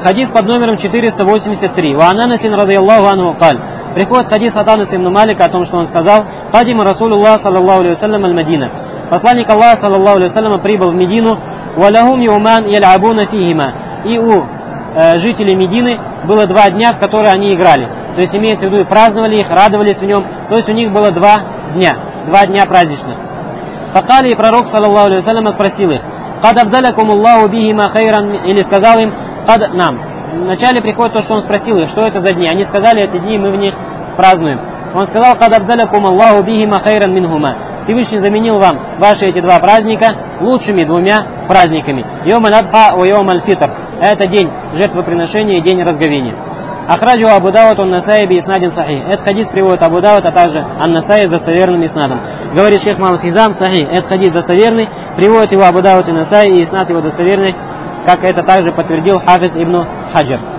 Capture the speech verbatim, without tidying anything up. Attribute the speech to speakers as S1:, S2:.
S1: Хадис под номером четыреста восемьдесят три. Ва ан Анасин радийаллаху анху каль. Приходит хадис от Анаса ибн Малика о том, что он сказал: «Кадима Расулуллах саллаллаху алейхи вассалям аль-Мадина». Посланник Аллаха саллаллаху алейхи вассалям прибыл в Медину. «Валахум юман ялябуна фихима». И у э, жителей Медины было два дня, в которые они играли. То есть имеется в виду, праздновали их, радовались в нем. То есть у них было два дня, два дня праздничных. Факали, и пророк саллаллаху алейхи вассалям спросил их: «Кад абдалякум Аллаху бихима хайран», или сказал им: «Кад нам». Вначале приходит то, что он спросил их, что это за дни. Они сказали: эти дни мы в них празднуем. Он сказал: «Кад абдалякум Аллаху бихима хайран минхума». Всевышний заменил вам ваши эти два праздника лучшими двумя праздниками. Йом аль-Адха ва Йом аль-Фитр. Это день жертвоприношения и день разговения. Ахраджу Абу Дауд ан-Насаи би иснадин сахих. Этот хадис приводит Абу Дауд, а также ан-Насаи с достоверным иснадом. Говорит шейх Мухаммад Хизам: сахих. Этот хадис достоверный, приводит его Абу Дауд и Насаи, и иснад его достоверный, как это также подтвердил Хафиз ибн Хаджар.